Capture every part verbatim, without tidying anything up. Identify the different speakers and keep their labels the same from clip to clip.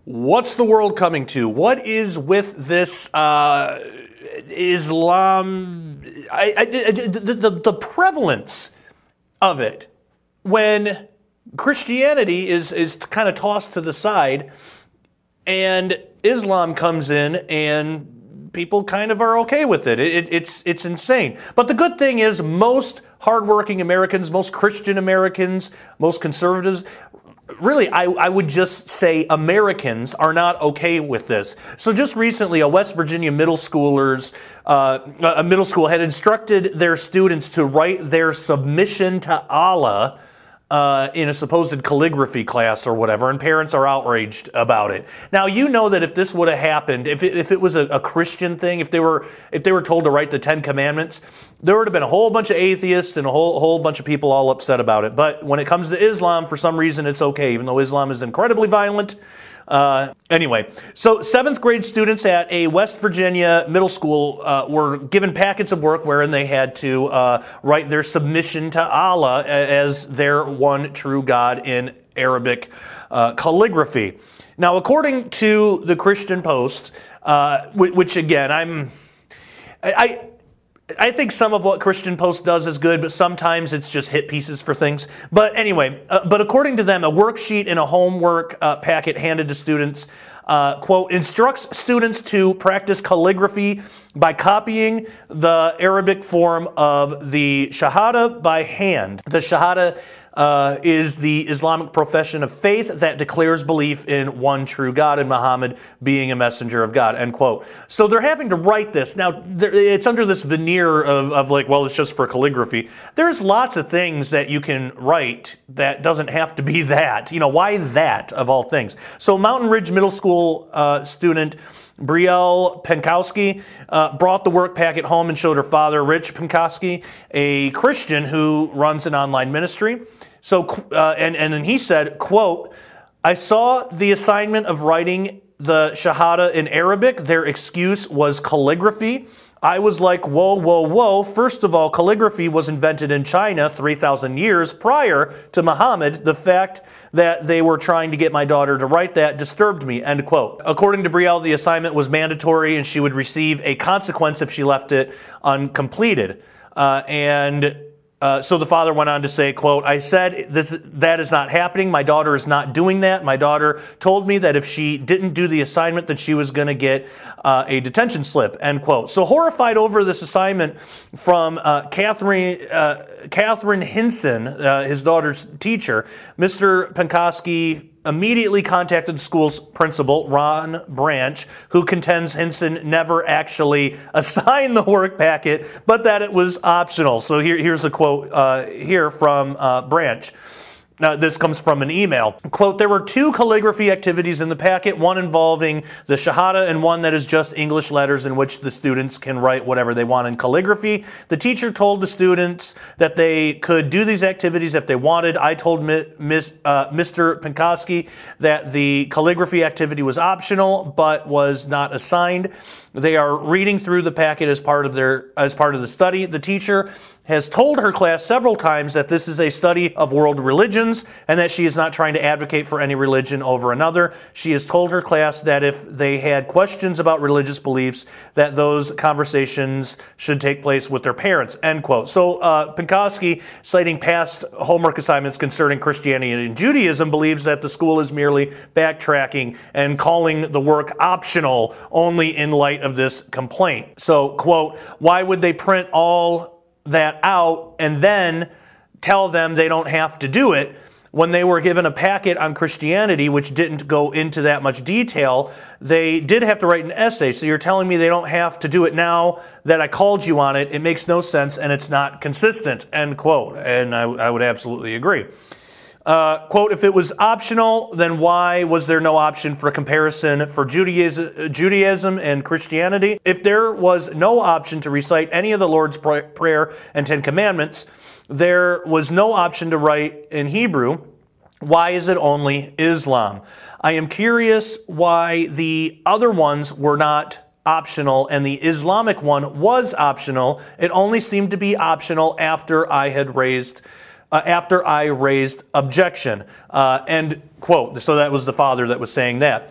Speaker 1: What's the world coming to? What is with this uh, Islam, I, I, the, the, the prevalence of it when Christianity is, is kind of tossed to the side and Islam comes in and people kind of are okay with it. It, it. It's, it's insane. But the good thing is most hardworking Americans, most Christian Americans, most conservatives, really, I, I would just say Americans are not okay with this. So just recently, a West Virginia middle schoolers, uh, a middle school had instructed their students to write their submission to Allah uh, in a supposed calligraphy class or whatever, and parents are outraged about it. Now, you know that if this would have happened, if it, if it was a, a Christian thing, if they were if they were told to write the Ten Commandments, there would have been a whole bunch of atheists and a whole whole bunch of people all upset about it. But when it comes to Islam, for some reason, it's okay, even though Islam is incredibly violent. Uh, anyway, so seventh grade students at a West Virginia middle school uh, were given packets of work wherein they had to uh, write their submission to Allah as their one true God in Arabic uh, calligraphy. Now, according to the Christian Post, uh, which again, I'm, I. I think some of what Christian Post does is good, but sometimes it's just hit pieces for things. But anyway, uh, but according to them, a worksheet and a homework uh, packet handed to students, uh, quote, instructs students to practice calligraphy by copying the Arabic form of the Shahada by hand. The Shahada Uh, is the Islamic profession of faith that declares belief in one true God and Muhammad being a messenger of God, end quote. So they're having to write this. Now, it's under this veneer of, of like, well, it's just for calligraphy. There's lots of things that you can write that doesn't have to be that. You know, why that of all things? So Mountain Ridge Middle School uh, student Brielle Penkowski uh, brought the work packet home and showed her father, Rich Penkowski, a Christian who runs an online ministry. So, uh, and, and then he said, quote, I saw the assignment of writing the Shahada in Arabic. Their excuse was calligraphy. I was like, whoa, whoa, whoa. First of all, calligraphy was invented in China three thousand years prior to Muhammad. The fact that they were trying to get my daughter to write that disturbed me, end quote. According to Brielle, the assignment was mandatory and she would receive a consequence if she left it uncompleted. Uh, and Uh, so the father went on to say, quote, I said this, that is not happening. My daughter is not doing that. My daughter told me that if she didn't do the assignment, that she was going to get uh, a detention slip, end quote. So horrified over this assignment from uh, Catherine, uh, Catherine Hinson, uh, his daughter's teacher, Mister Penkowski immediately contacted the school's principal, Ron Branch, who contends Hinson never actually assigned the work packet, but that it was optional. So here, here's a quote uh, here from uh, Branch. Now, this comes from an email. Quote, there were two calligraphy activities in the packet, one involving the Shahada and one that is just English letters in which the students can write whatever they want in calligraphy. The teacher told the students that they could do these activities if they wanted. I told Miss, uh, Mister Penkowski that the calligraphy activity was optional but was not assigned. They are reading through the packet as part of their as part of the study. The teacher has told her class several times that this is a study of world religions and that she is not trying to advocate for any religion over another. She has told her class that if they had questions about religious beliefs, that those conversations should take place with their parents, end quote. So uh, Penkowski, citing past homework assignments concerning Christianity and Judaism, believes that the school is merely backtracking and calling the work optional only in light of this complaint. So, quote, why would they print all that out and then tell them they don't have to do it when they were given a packet on Christianity which didn't go into that much detail? They did have to write an essay. So you're telling me they don't have to do it now that I called you on it? It makes no sense and it's not consistent, end quote. And I, I would absolutely agree. Uh, quote, if it was optional, then why was there no option for comparison for Judaism, Judaism and Christianity? If there was no option to recite any of the Lord's Prayer and Ten Commandments, there was no option to write in Hebrew. Why is it only Islam? I am curious why the other ones were not optional and the Islamic one was optional. It only seemed to be optional after I had raised Uh, after I raised objection, uh, end quote. So that was the father that was saying that.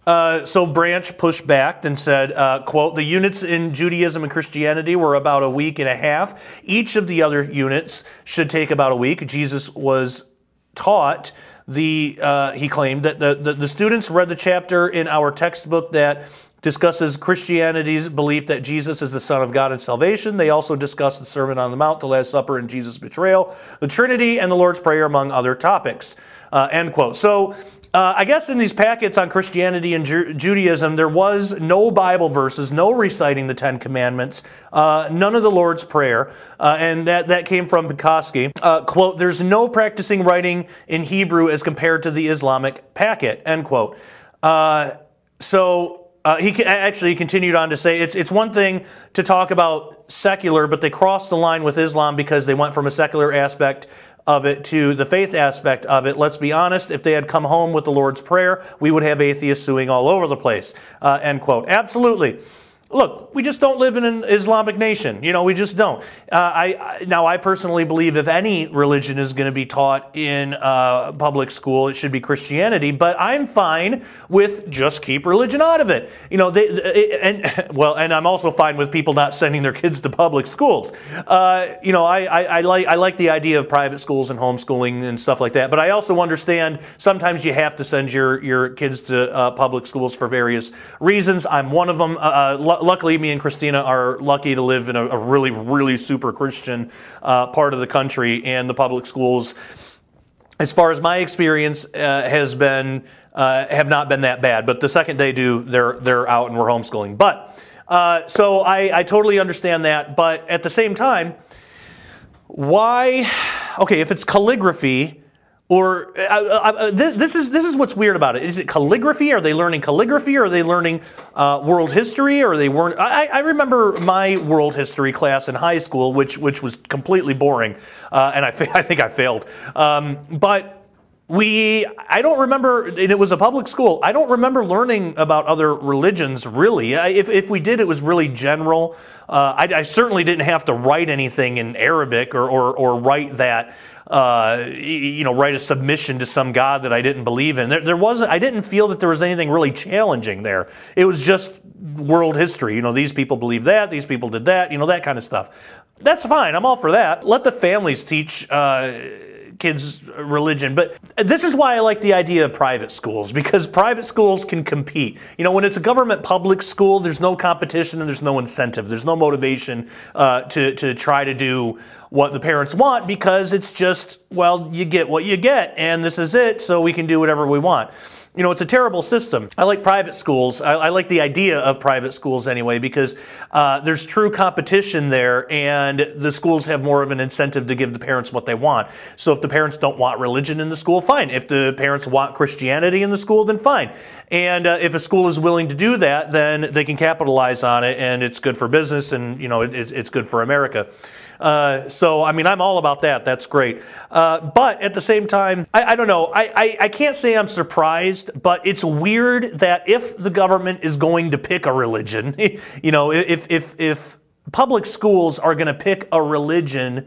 Speaker 1: Uh, so Branch pushed back and said, uh, quote, the units in Judaism and Christianity were about a week and a half. Each of the other units should take about a week. Jesus was taught, the uh, he claimed, that the, the, the students read the chapter in our textbook that discusses Christianity's belief that Jesus is the Son of God and salvation. They also discussed the Sermon on the Mount, the Last Supper, and Jesus' betrayal, the Trinity, and the Lord's Prayer, among other topics. Uh, end quote. So, Uh, I guess in these packets on Christianity and Ju- Judaism, there was no Bible verses, no reciting the Ten Commandments, uh, none of the Lord's Prayer, uh, and that, that came from Pekoski. Uh, quote, there's no practicing writing in Hebrew as compared to the Islamic packet, end quote. Uh, so uh, he actually continued on to say, it's, it's one thing to talk about secular, but they crossed the line with Islam because they went from a secular aspect of it to the faith aspect of it. Let's be honest, if they had come home with the Lord's Prayer, we would have atheists suing all over the place, uh, end quote. Absolutely. Look, we just don't live in an Islamic nation. You know, we just don't. Uh, I, I now I personally believe if any religion is going to be taught in uh, public school, it should be Christianity. But I'm fine with just keep religion out of it. You know, they, and well, and I'm also fine with people not sending their kids to public schools. Uh, you know, I, I, I like I like the idea of private schools and homeschooling and stuff like that. But I also understand sometimes you have to send your your kids to uh, public schools for various reasons. I'm one of them. Uh, Luckily, me and Christina are lucky to live in a, a really, really super Christian uh, part of the country, and the public schools, as far as my experience, uh, has been uh, have not been that bad. But the second they do, they're they're out and we're homeschooling. But uh, so I, I totally understand that. But at the same time, why? Okay, if it's calligraphy. Or uh, uh, this is this is what's weird about it. Is it calligraphy? Are they learning calligraphy? Or are they learning uh, world history? Or are they weren't? I, I remember my world history class in high school, which which was completely boring, uh, and I I think I failed. Um, but we I don't remember, and it was a public school. I don't remember learning about other religions really. If if we did, it was really general. Uh, I, I certainly didn't have to write anything in Arabic or or, or write that. Uh, you know, write a submission to some God that I didn't believe in. There, there wasn't. I didn't feel that there was anything really challenging there. It was just world history. You know, these people believe that. These people did that. You know, that kind of stuff. That's fine. I'm all for that. Let the families teach uh, kids religion. But this is why I like the idea of private schools, because private schools can compete. You know, when it's a government public school, there's no competition and there's no incentive. There's no motivation uh, to to try to do what the parents want, because it's just, well, you get what you get, and this is it, so we can do whatever we want. You know, it's a terrible system. I like private schools. I, I like the idea of private schools anyway, because uh, there's true competition there, and the schools have more of an incentive to give the parents what they want. So if the parents don't want religion in the school, fine. If the parents want Christianity in the school, then fine. And uh, if a school is willing to do that, then they can capitalize on it, and it's good for business, and you know, it, it's, it's good for America. Uh, so, I mean, I'm all about that. That's great. Uh, but at the same time, I, I don't know. I, I, I can't say I'm surprised, but it's weird that if the government is going to pick a religion, you know, if if if public schools are going to pick a religion,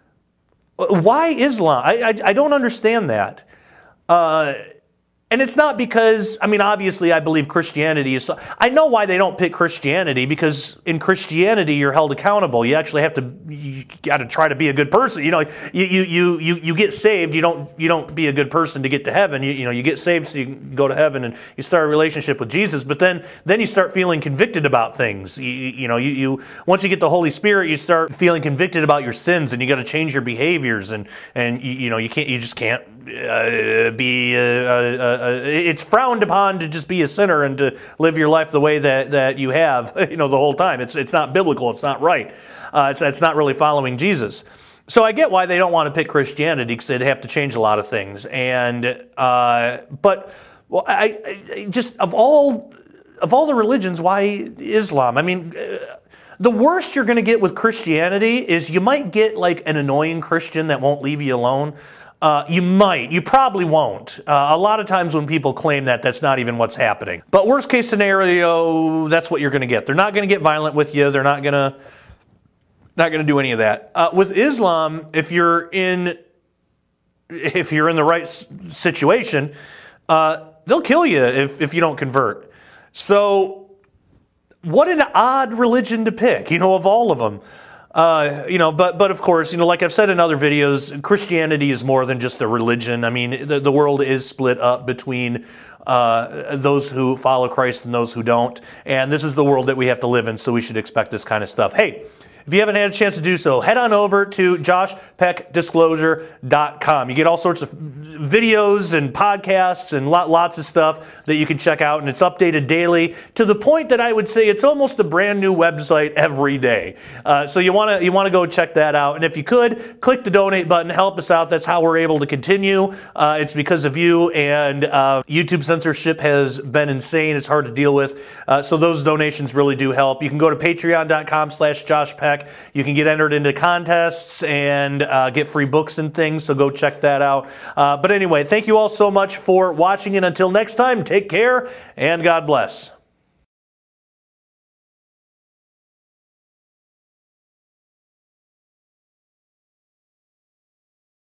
Speaker 1: why Islam? I I, I don't understand that. Uh, And it's not because, I mean, obviously I believe Christianity is, I know why they don't pick Christianity, because in Christianity you're held accountable. You actually have to, you got to try to be a good person. You know, you, you, you, you, you get saved, you don't, you don't be a good person to get to heaven. You, you know, you get saved so you can go to heaven and you start a relationship with Jesus, but then, then you start feeling convicted about things. You, you know, you, you, once you get the Holy Spirit, you start feeling convicted about your sins, and you got to change your behaviors, and, and you, you know, you can't, you just can't uh, be, uh, uh, Uh, it's frowned upon to just be a sinner and to live your life the way that, that you have, you know, the whole time. It's it's not biblical. It's not right. Uh, it's it's not really following Jesus. So I get why they don't want to pick Christianity, because they'd have to change a lot of things. And uh, but well, I, I just of all of all the religions, why Islam? I mean. Uh, The worst you're going to get with Christianity is you might get like an annoying Christian that won't leave you alone. Uh, you might. You probably won't. Uh, a lot of times when people claim that, that's not even what's happening. But worst case scenario, that's what you're going to get. They're not going to get violent with you. They're not going to not going to do any of that. Uh, with Islam, if you're in if you're in the right situation, uh, they'll kill you if, if you don't convert. So what an odd religion to pick, you know, of all of them. Uh, you know, but but of course, you know, like I've said in other videos, Christianity is more than just a religion. I mean, the, the world is split up between uh, those who follow Christ and those who don't. And this is the world that we have to live in, so we should expect this kind of stuff. Hey, if you haven't had a chance to do so, head on over to josh peck disclosure dot com. You get all sorts of videos and podcasts and lot, lots of stuff that you can check out, and it's updated daily to the point that I would say it's almost a brand new website every day. Uh, so you want to you want to go check that out, and if you could, click the donate button, help us out. That's how we're able to continue. Uh, it's because of you, and uh, YouTube censorship has been insane. It's hard to deal with, uh, so those donations really do help. You can go to patreon dot com slash josh peck. You can get entered into contests and uh, get free books and things, so go check that out. Uh, but anyway, thank you all so much for watching, and until next time, take care and God bless.